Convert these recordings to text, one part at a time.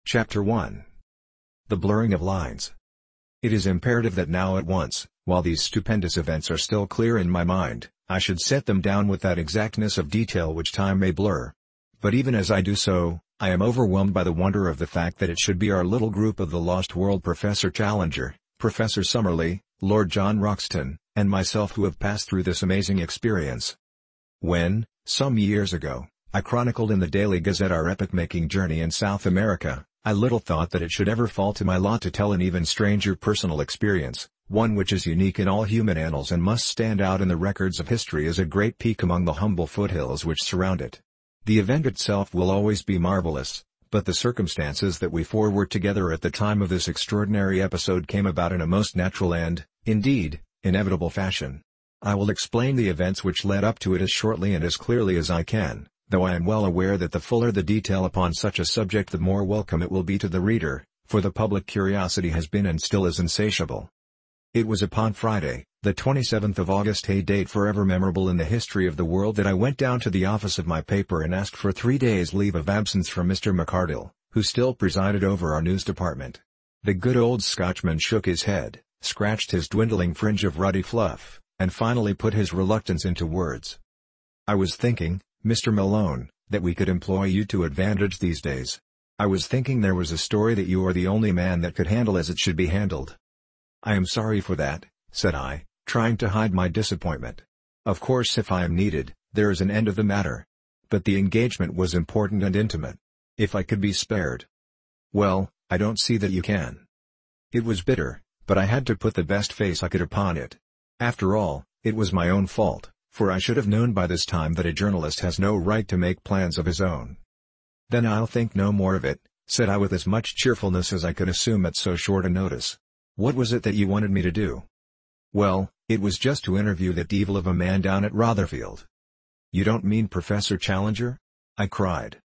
Chapter 1. The Blurring of Lines. It is imperative that now at once, while these stupendous events are still clear in my mind, I should set them down with that exactness of detail which time may blur. But even as I do so, I am overwhelmed by the wonder of the fact that it should be our little group of the lost world, Professor Challenger, Professor Summerlee, Lord John Roxton, and myself who have passed through this amazing experience. When, some years ago, I chronicled in the Daily Gazette our epoch-making journey in South America, I little thought that it should ever fall to my lot to tell an even stranger personal experience, one which is unique in all human annals and must stand out in the records of history as a great peak among the humble foothills which surround it. The event itself will always be marvelous, but the circumstances that we four were together at the time of this extraordinary episode came about in a most natural and, indeed, inevitable fashion. I will explain the events which led up to it as shortly and as clearly as I can, though I am well aware that the fuller the detail upon such a subject the more welcome it will be to the reader, for the public curiosity has been and still is insatiable. It was upon Friday, the 27th of August, a date forever memorable in the history of the world, that I went down to the office of my paper and asked for 3 days' leave of absence from Mr. McArdle, who still presided over our news department. The good old Scotchman shook his head, scratched his dwindling fringe of ruddy fluff, and finally put his reluctance into words. "I was thinking, Mr. Malone, that we could employ you to advantage these days. I was thinking there was a story that you are the only man that could handle as it should be handled." "I am sorry for that," said I, trying to hide my disappointment. "Of course if I am needed, there is an end of the matter. But the engagement was important and intimate. If I could be spared." "Well, I don't see that you can." It was bitter, but I had to put the best face I could upon it. After all, it was my own fault, for I should have known by this time that a journalist has no right to make plans of his own. "Then I'll think no more of it," said I with as much cheerfulness as I could assume at so short a notice. "What was it that you wanted me to do?" "Well, it was just to interview that devil of a man down at Rotherfield." "You don't mean Professor Challenger?" I cried.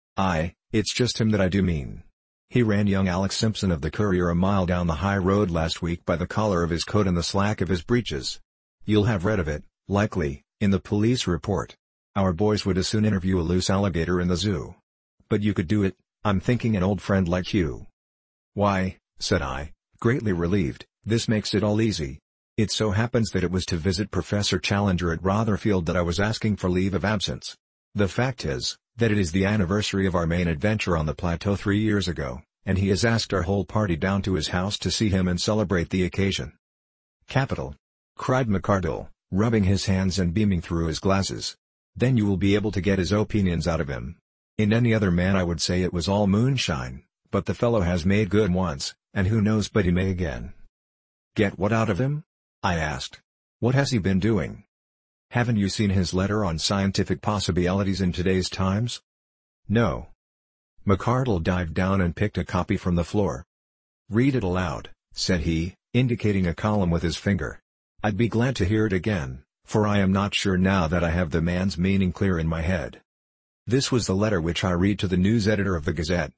It's just him that I do mean. He ran young Alex Simpson of the Courier a mile down the high road last week by the collar of his coat and the slack of his breeches. You'll have read of it, likely, in the police report. Our boys would as soon interview a loose alligator in the zoo. But you could do it, I'm thinking, an old friend like you." "Why," said I, greatly relieved, "this makes it all easy. It so happens that it was to visit Professor Challenger at Rotherfield that I was asking for leave of absence. The fact is, that it is the anniversary of our main adventure on the plateau 3 years ago, and he has asked our whole party down to his house to see him and celebrate the occasion." "Capital!" cried McArdle, rubbing his hands and beaming through his glasses. "Then you will be able to get his opinions out of him. In any other man I would say it was all moonshine, but the fellow has made good once, and who knows but he may again." "Get what out of him?" I asked. "What has he been doing? Haven't you seen his letter on scientific possibilities in today's Times?" "No." McArdle dived down and picked a copy from the floor. "Read it aloud," said he, indicating a column with his finger. "I'd be glad to hear it again, for I am not sure now that I have the man's meaning clear in my head." This was the letter which I read to the news editor of the Gazette,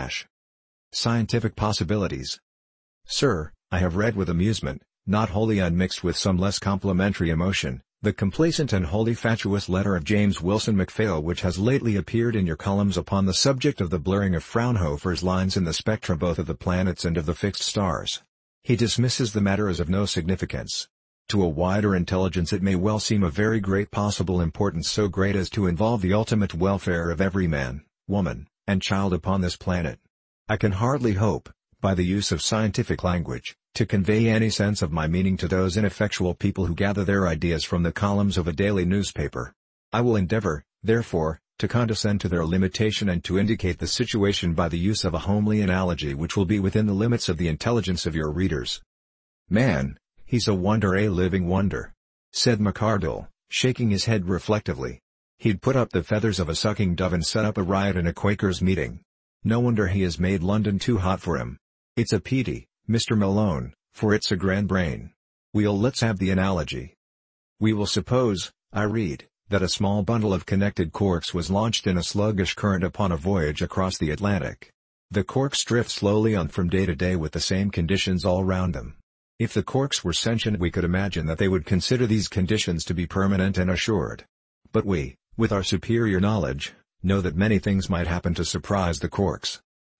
Scientific Possibilities. "Sir, I have read with amusement, not wholly unmixed with some less complimentary emotion, the complacent and wholly fatuous letter of James Wilson MacPhail which has lately appeared in your columns upon the subject of the blurring of Fraunhofer's lines in the spectra both of the planets and of the fixed stars. He dismisses the matter as of no significance. To a wider intelligence it may well seem of very great possible importance, so great as to involve the ultimate welfare of every man, woman, and child upon this planet. I can hardly hope, by the use of scientific language, to convey any sense of my meaning to those ineffectual people who gather their ideas from the columns of a daily newspaper. I will endeavor, therefore, to condescend to their limitation and to indicate the situation by the use of a homely analogy which will be within the limits of the intelligence of your readers. "Man, he's a wonder, a living wonder," said McArdle, shaking his head reflectively. "He'd put up the feathers of a sucking dove and set up a riot in a Quakers' meeting. No wonder he has made London too hot for him. It's a pity, Mr. Malone, for it's a grand brain. Let's have the analogy. We will suppose, I read, that a small bundle of connected corks was launched in a sluggish current upon a voyage across the Atlantic. The corks drift slowly on from day to day with the same conditions all round them. If the corks were sentient we could imagine that they would consider these conditions to be permanent and assured. But we, with our superior knowledge, know that many things might happen to surprise the corks.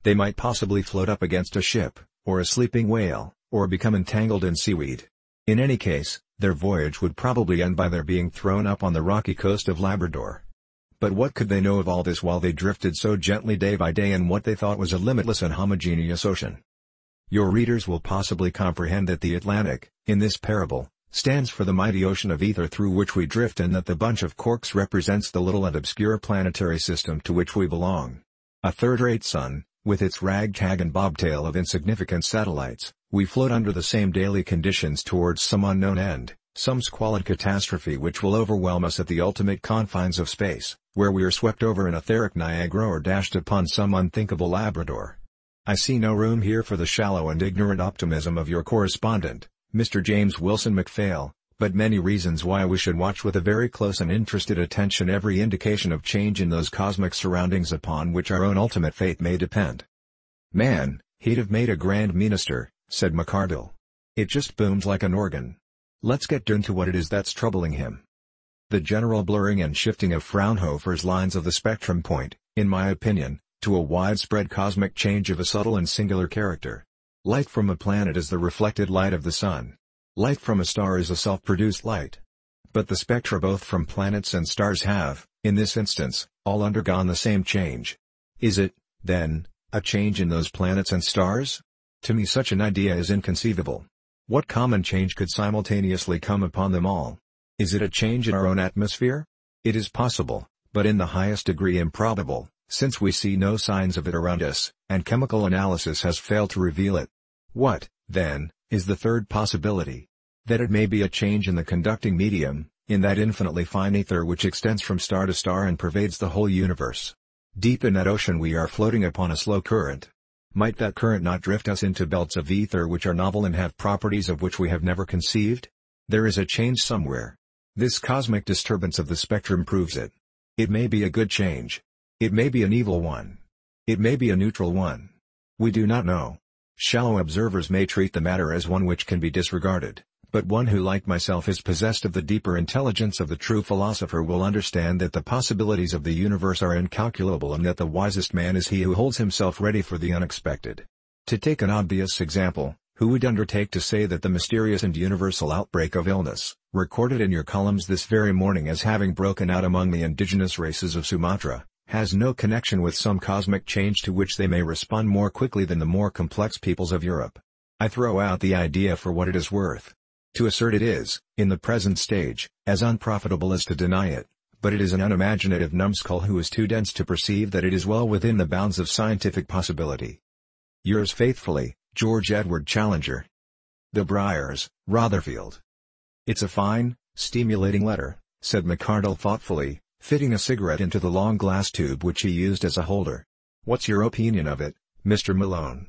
They might possibly float up against a ship, or a sleeping whale, or become entangled in seaweed. In any case, their voyage would probably end by their being thrown up on the rocky coast of Labrador. But what could they know of all this while they drifted so gently day by day in what they thought was a limitless and homogeneous ocean? Your readers will possibly comprehend that the Atlantic, in this parable, stands for the mighty ocean of ether through which we drift, and that the bunch of corks represents the little and obscure planetary system to which we belong. A third-rate sun, with its ragtag and bobtail of insignificant satellites, we float under the same daily conditions towards some unknown end, some squalid catastrophe which will overwhelm us at the ultimate confines of space, where we are swept over an etheric Niagara or dashed upon some unthinkable Labrador. I see no room here for the shallow and ignorant optimism of your correspondent, Mr. James Wilson MacPhail, but many reasons why we should watch with a very close and interested attention every indication of change in those cosmic surroundings upon which our own ultimate fate may depend. "Man, he'd have made a grand minister," said McArdle. "It just booms like an organ. Let's get down to what it is that's troubling him." The general blurring and shifting of Fraunhofer's lines of the spectrum point, in my opinion, to a widespread cosmic change of a subtle and singular character. Light from a planet is the reflected light of the sun. Light from a star is a self-produced light. But the spectra both from planets and stars have, in this instance, all undergone the same change. Is it, then, a change in those planets and stars? To me such an idea is inconceivable. What common change could simultaneously come upon them all? Is it a change in our own atmosphere? It is possible, but in the highest degree improbable, since we see no signs of it around us, and chemical analysis has failed to reveal it. What, then, is the third possibility? That it may be a change in the conducting medium, in that infinitely fine ether which extends from star to star and pervades the whole universe. Deep in that ocean we are floating upon a slow current. Might that current not drift us into belts of ether which are novel and have properties of which we have never conceived? There is a change somewhere. This cosmic disturbance of the spectrum proves it. It may be a good change. It may be an evil one. It may be a neutral one. We do not know. Shallow observers may treat the matter as one which can be disregarded, but one who like myself is possessed of the deeper intelligence of the true philosopher will understand that the possibilities of the universe are incalculable and that the wisest man is he who holds himself ready for the unexpected. To take an obvious example, who would undertake to say that the mysterious and universal outbreak of illness, recorded in your columns this very morning as having broken out among the indigenous races of Sumatra, has no connection with some cosmic change to which they may respond more quickly than the more complex peoples of Europe? I throw out the idea for what it is worth. To assert it is, in the present stage, as unprofitable as to deny it, but it is an unimaginative numbskull who is too dense to perceive that it is well within the bounds of scientific possibility. Yours faithfully, George Edward Challenger. The Briars, Rotherfield. "It's a fine, stimulating letter," said McArdle thoughtfully, fitting a cigarette into the long glass tube which he used as a holder. "What's your opinion of it, Mr. Malone?"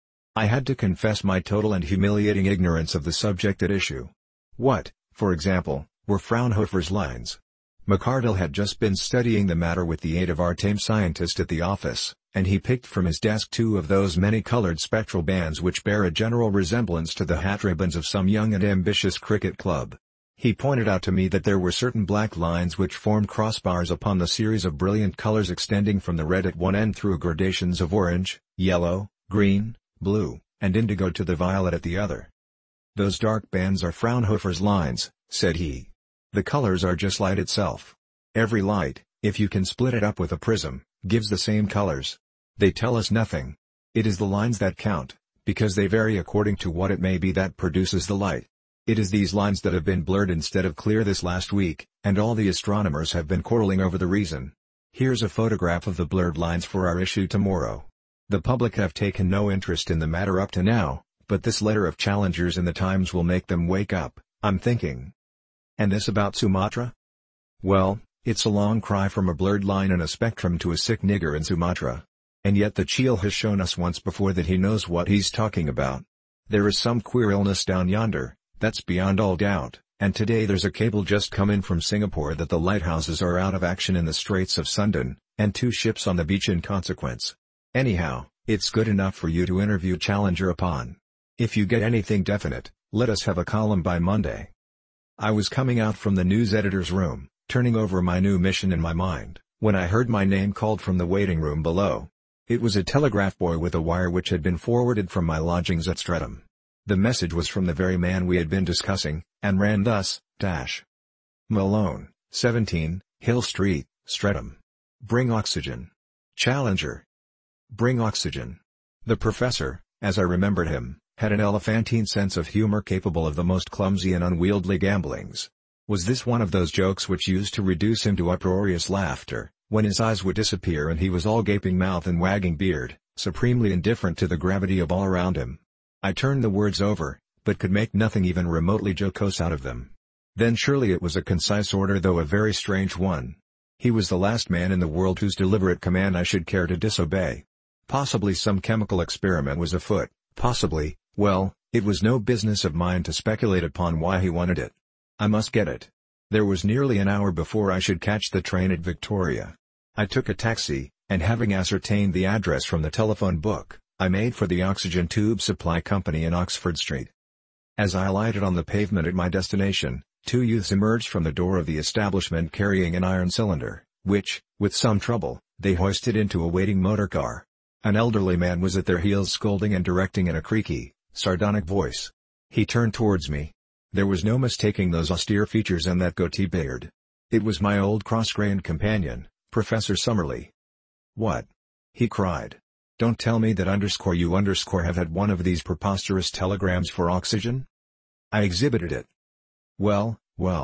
I had to confess my total and humiliating ignorance of the subject at issue. What, for example, were Fraunhofer's lines? McArdle had just been studying the matter with the aid of our tame scientist at the office, and he picked from his desk two of those many-colored spectral bands which bear a general resemblance to the hat ribbons of some young and ambitious cricket club. He pointed out to me that there were certain black lines which formed crossbars upon the series of brilliant colors extending from the red at one end through gradations of orange, yellow, green, blue, and indigo to the violet at the other. "Those dark bands are Fraunhofer's lines," said he. "The colors are just light itself. Every light, if you can split it up with a prism, gives the same colors. They tell us nothing. It is the lines that count, because they vary according to what it may be that produces the light. It is these lines that have been blurred instead of clear this last week, and all the astronomers have been quarreling over the reason. Here's a photograph of the blurred lines for our issue tomorrow. The public have taken no interest in the matter up to now, but this letter of Challenger's in the Times will make them wake up, I'm thinking." "And this about Sumatra?" "Well, it's a long cry from a blurred line in a spectrum to a sick nigger in Sumatra. And yet the Cheel has shown us once before that he knows what he's talking about. There is some queer illness down yonder, that's beyond all doubt, and today there's a cable just come in from Singapore that the lighthouses are out of action in the Straits of Sundan, and 2 ships on the beach in consequence. Anyhow, it's good enough for you to interview Challenger upon. If you get anything definite, let us have a column by Monday." I was coming out from the news editor's room, turning over my new mission in my mind, when I heard my name called from the waiting room below. It was a telegraph boy with a wire which had been forwarded from my lodgings at Streatham. The message was from the very man we had been discussing, and ran thus: Malone, 17, Hill Street, Streatham. Bring oxygen. Challenger. Bring oxygen. The professor, as I remembered him, had an elephantine sense of humor capable of the most clumsy and unwieldy gambolings. Was this one of those jokes which used to reduce him to uproarious laughter, when his eyes would disappear and he was all gaping mouth and wagging beard, supremely indifferent to the gravity of all around him? I turned the words over, but could make nothing even remotely jocose out of them. Then surely it was a concise order, though a very strange one. He was the last man in the world whose deliberate command I should care to disobey. Possibly some chemical experiment was afoot, possibly, well, it was no business of mine to speculate upon why he wanted it. I must get it. There was nearly an hour before I should catch the train at Victoria. I took a taxi, and having ascertained the address from the telephone book, I made for the Oxygen Tube Supply Company in Oxford Street. As I alighted on the pavement at my destination, two youths emerged from the door of the establishment carrying an iron cylinder, which, with some trouble, they hoisted into a waiting motor car. An elderly man was at their heels scolding and directing in a creaky, sardonic voice. He turned towards me. There was no mistaking those austere features and that goatee beard. It was my old cross-grained companion, Professor Summerlee. "What?" he cried. "Don't tell me that you have had one of these preposterous telegrams for oxygen?" I exhibited it. Well,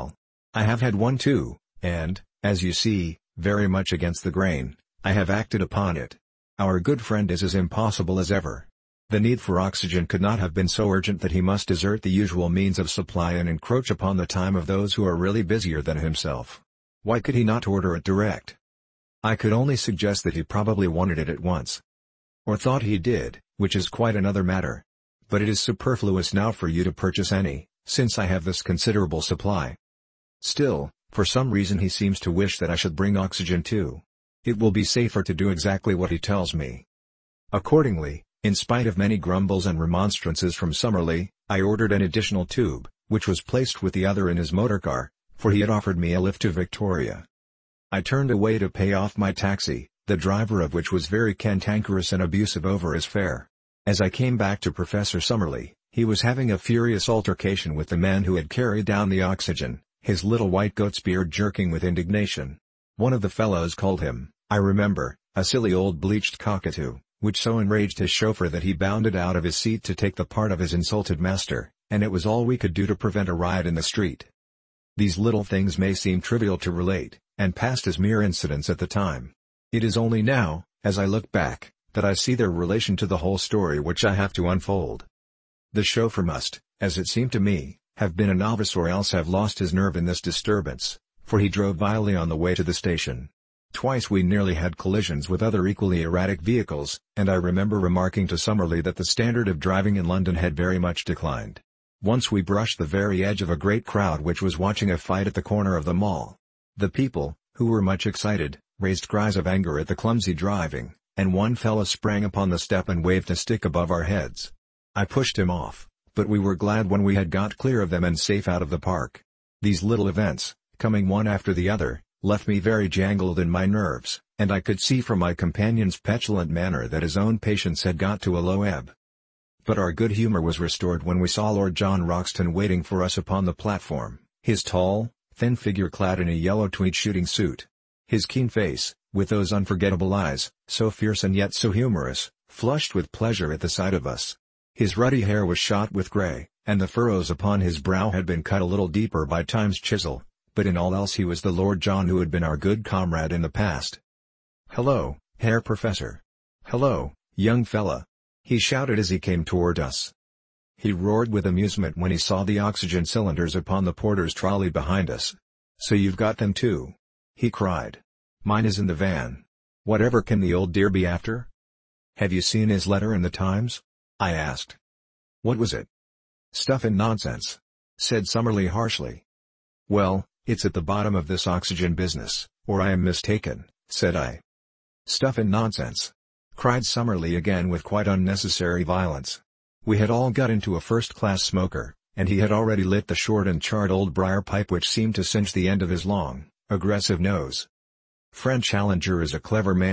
I have had one too, and, as you see, very much against the grain, I have acted upon it. Our good friend is as impossible as ever. The need for oxygen could not have been so urgent that he must desert the usual means of supply and encroach upon the time of those who are really busier than himself. Why could he not order it direct? I could only suggest that he probably wanted it at once. Or thought he did, which is quite another matter. But it is superfluous now for you to purchase any, since I have this considerable supply. Still, for some reason he seems to wish that I should bring oxygen too. It will be safer to do exactly what he tells me. Accordingly, in spite of many grumbles and remonstrances from Summerlee, I ordered an additional tube, which was placed with the other in his motor car, for he had offered me a lift to Victoria. I turned away to pay off my taxi, the driver of which was very cantankerous and abusive over his fare. As I came back to Professor Summerlee, he was having a furious altercation with the man who had carried down the oxygen, his little white goat's beard jerking with indignation. One of the fellows called him, I remember, a silly old bleached cockatoo, which so enraged his chauffeur that he bounded out of his seat to take the part of his insulted master, and it was all we could do to prevent a riot in the street. These little things may seem trivial to relate, and passed as mere incidents at the time. It is only now, as I look back, that I see their relation to the whole story which I have to unfold. The chauffeur must, as it seemed to me, have been a novice or else have lost his nerve in this disturbance, for he drove vilely on the way to the station. Twice we nearly had collisions with other equally erratic vehicles, and I remember remarking to Summerlee that the standard of driving in London had very much declined. Once we brushed the very edge of a great crowd which was watching a fight at the corner of the Mall. The people, who were much excited, raised cries of anger at the clumsy driving, and one fellow sprang upon the step and waved a stick above our heads. I pushed him off, but we were glad when we had got clear of them and safe out of the park. These little events, coming one after the other, left me very jangled in my nerves, and I could see from my companion's petulant manner that his own patience had got to a low ebb. But our good humor was restored when we saw Lord John Roxton waiting for us upon the platform, his tall, thin figure clad in a yellow tweed shooting suit. His keen face, with those unforgettable eyes, so fierce and yet so humorous, flushed with pleasure at the sight of us. His ruddy hair was shot with grey, and the furrows upon his brow had been cut a little deeper by time's chisel, but in all else he was the Lord John who had been our good comrade in the past. "Hello, Herr Professor. Hello, young fella," he shouted as he came toward us. He roared with amusement when he saw the oxygen cylinders upon the porter's trolley behind us. "So you've got them too?" he cried. "Mine is in the van. Whatever can the old dear be after?" "Have you seen his letter in the Times?" I asked. "What was it?" "Stuff and nonsense," said Summerlee harshly. "Well, it's at the bottom of this oxygen business, or I am mistaken," said I. "Stuff and nonsense!" cried Summerlee again with quite unnecessary violence. We had all got into a first-class smoker, and he had already lit the short and charred old briar pipe which seemed to singe the end of his long, aggressive nose. "Friend Challenger is a clever man,"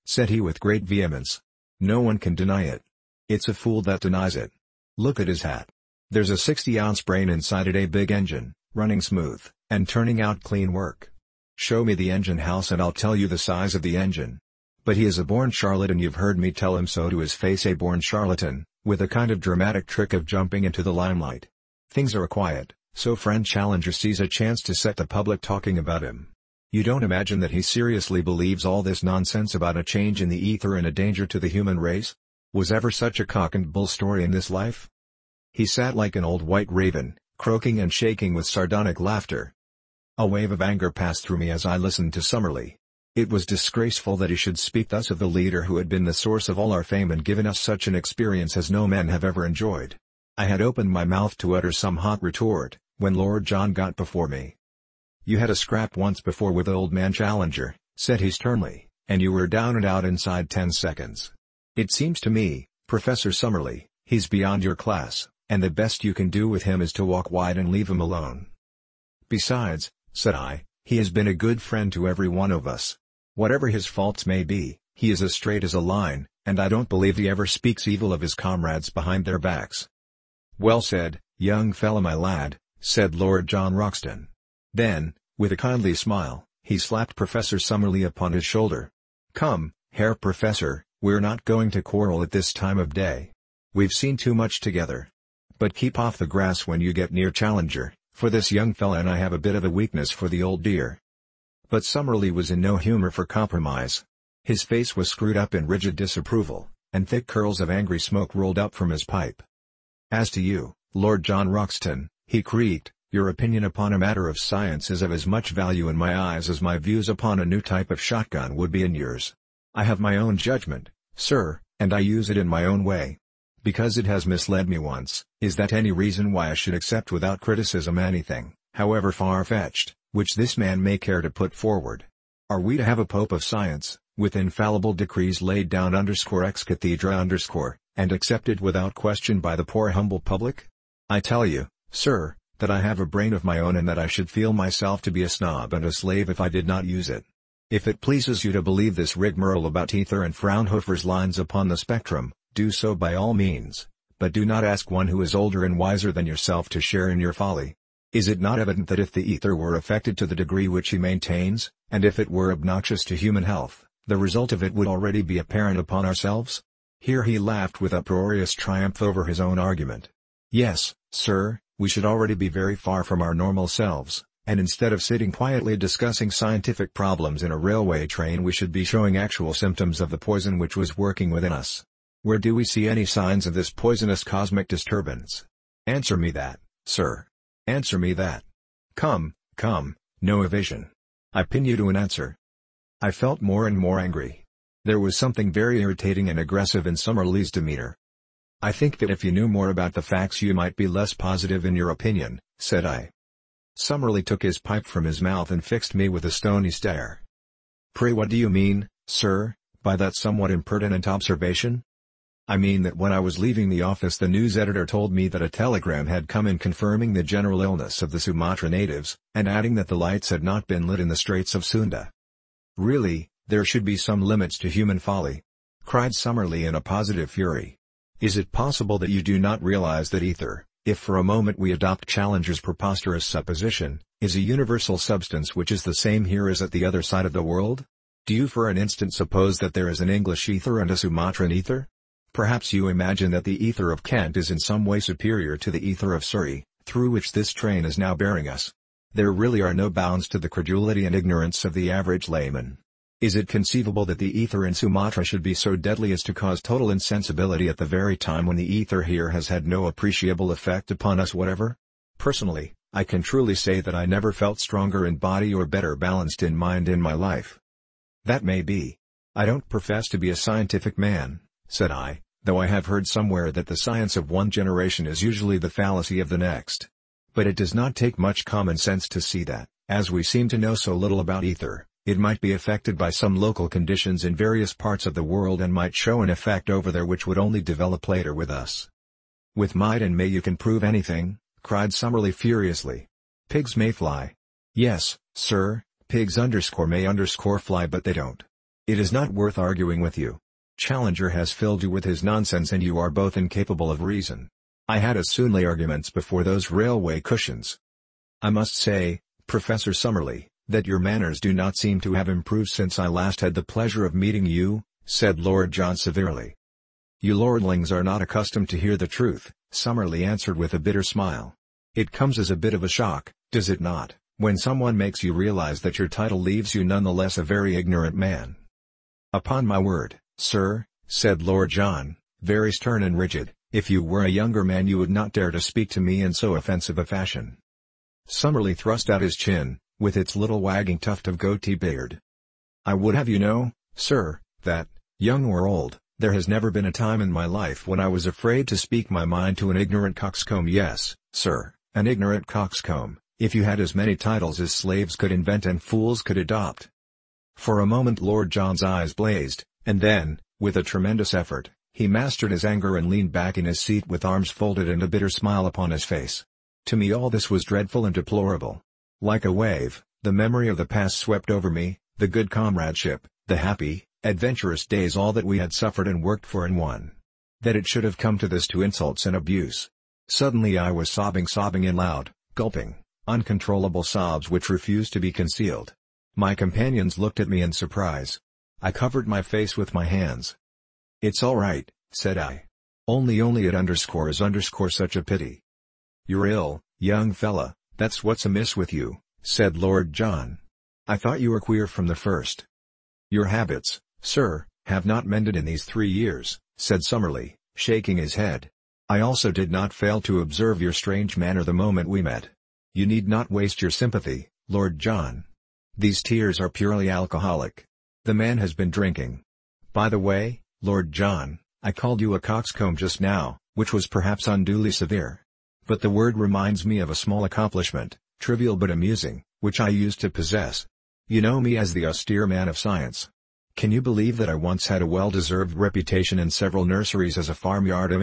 said he with great vehemence. "No one can deny it. It's a fool that denies it. Look at his hat. There's a 60-ounce brain inside it, a big engine, running smooth, and turning out clean work. Show me the engine house and I'll tell you the size of the engine. But he is a born charlatan, you've heard me tell him so to his face, a born charlatan, with a kind of dramatic trick of jumping into the limelight. Things are quiet, so friend Challenger sees a chance to set the public talking about him. You don't imagine that he seriously believes all this nonsense about a change in the ether and a danger to the human race? Was ever such a cock and bull story in this life?" He sat like an old white raven, croaking and shaking with sardonic laughter. A wave of anger passed through me as I listened to Summerlee. It was disgraceful that he should speak thus of the leader who had been the source of all our fame and given us such an experience as no men have ever enjoyed. I had opened my mouth to utter some hot retort, when Lord John got before me. "You had a scrap once before with old man Challenger," said he sternly, "and you were down and out inside 10 seconds. It seems to me, Professor Summerlee, he's beyond your class, and the best you can do with him is to walk wide and leave him alone." "Besides," said I, "he has been a good friend to every one of us. Whatever his faults may be, he is as straight as a line, and I don't believe he ever speaks evil of his comrades behind their backs." "Well said, young fellow my lad," said Lord John Roxton. Then, with a kindly smile, he slapped Professor Summerlee upon his shoulder. "Come, Herr Professor, we're not going to quarrel at this time of day. We've seen too much together. But keep off the grass when you get near Challenger, for this young fella and I have a bit of a weakness for the old dear." But Summerlee was in no humor for compromise. His face was screwed up in rigid disapproval, and thick curls of angry smoke rolled up from his pipe. "As to you, Lord John Roxton," he creaked, "your opinion upon a matter of science is of as much value in my eyes as my views upon a new type of shotgun would be in yours. I have my own judgment, sir, and I use it in my own way. Because it has misled me once, is that any reason why I should accept without criticism anything, however far-fetched, which this man may care to put forward? Are we to have a pope of science, with infallible decrees laid down _ex cathedra_, and accepted without question by the poor humble public? I tell you, sir, that I have a brain of my own and that I should feel myself to be a snob and a slave if I did not use it. If it pleases you to believe this rigmarole about ether and Fraunhofer's lines upon the spectrum, do so by all means, but do not ask one who is older and wiser than yourself to share in your folly. Is it not evident that if the ether were affected to the degree which he maintains, and if it were obnoxious to human health, the result of it would already be apparent upon ourselves?" Here he laughed with uproarious triumph over his own argument. "Yes, sir, we should already be very far from our normal selves, and instead of sitting quietly discussing scientific problems in a railway train we should be showing actual symptoms of the poison which was working within us. Where do we see any signs of this poisonous cosmic disturbance? Answer me that, sir. Answer me that. Come, no evasion. I pin you to an answer." I felt more and more angry. There was something very irritating and aggressive in Summerlee's demeanor. "I think that if you knew more about the facts you might be less positive in your opinion," said I. Summerlee took his pipe from his mouth and fixed me with a stony stare. "Pray what do you mean, sir, by that somewhat impertinent observation?" "I mean that when I was leaving the office the news editor told me that a telegram had come in confirming the general illness of the Sumatra natives, and adding that the lights had not been lit in the Straits of Sunda." "Really, there should be some limits to human folly," cried Summerlee in a positive fury. "Is it possible that you do not realize that ether, if for a moment we adopt Challenger's preposterous supposition, is a universal substance which is the same here as at the other side of the world? Do you for an instant suppose that there is an English ether and a Sumatran ether? Perhaps you imagine that the ether of Kent is in some way superior to the ether of Surrey, through which this train is now bearing us. There really are no bounds to the credulity and ignorance of the average layman. Is it conceivable that the ether in Sumatra should be so deadly as to cause total insensibility at the very time when the ether here has had no appreciable effect upon us whatever? Personally, I can truly say that I never felt stronger in body or better balanced in mind in my life." "That may be. I don't profess to be a scientific man," said I, "though I have heard somewhere that the science of one generation is usually the fallacy of the next. But it does not take much common sense to see that, as we seem to know so little about ether, it might be affected by some local conditions in various parts of the world and might show an effect over there which would only develop later with us." "With might and may you can prove anything," cried Summerlee furiously. "Pigs may fly. Yes, sir, pigs _may_fly but they don't. It is not worth arguing with you. Challenger has filled you with his nonsense and you are both incapable of reason. I had as soon lay arguments before those railway cushions. I must say, Professor Summerlee, that your manners do not seem to have improved since I last had the pleasure of meeting you," said Lord John severely. "You lordlings are not accustomed to hear the truth," Summerlee answered with a bitter smile. "It comes as a bit of a shock, does it not, when someone makes you realize that your title leaves you nonetheless a very ignorant man?" "Upon my word, sir," said Lord John, very stern and rigid, "if you were a younger man you would not dare to speak to me in so offensive a fashion." Summerlee thrust out his chin, with its little wagging tuft of goatee beard. "I would have you know, sir, that, young or old, there has never been a time in my life when I was afraid to speak my mind to an ignorant coxcomb. Yes, sir, an ignorant coxcomb, if you had as many titles as slaves could invent and fools could adopt." For a moment Lord John's eyes blazed, and then, with a tremendous effort, he mastered his anger and leaned back in his seat with arms folded and a bitter smile upon his face. To me all this was dreadful and deplorable. Like a wave, the memory of the past swept over me, the good comradeship, the happy, adventurous days, all that we had suffered and worked for and won. That it should have come to this, to insults and abuse. Suddenly I was sobbing in loud, gulping, uncontrollable sobs which refused to be concealed. My companions looked at me in surprise. I covered my face with my hands. "It's all right," said I. Only it underscores such a pity." "You're ill, young fella, that's what's amiss with you," said Lord John. "I thought you were queer from the first." "Your habits, sir, have not mended in these 3 years," said Summerlee, shaking his head. "I also did not fail to observe your strange manner the moment we met. You need not waste your sympathy, Lord John. These tears are purely alcoholic. The man has been drinking. By the way, Lord John, I called you a coxcomb just now, which was perhaps unduly severe. But the word reminds me of a small accomplishment, trivial but amusing, which I used to possess. You know me as the austere man of science. Can you believe that I once had a well-deserved reputation in several nurseries as a farmyard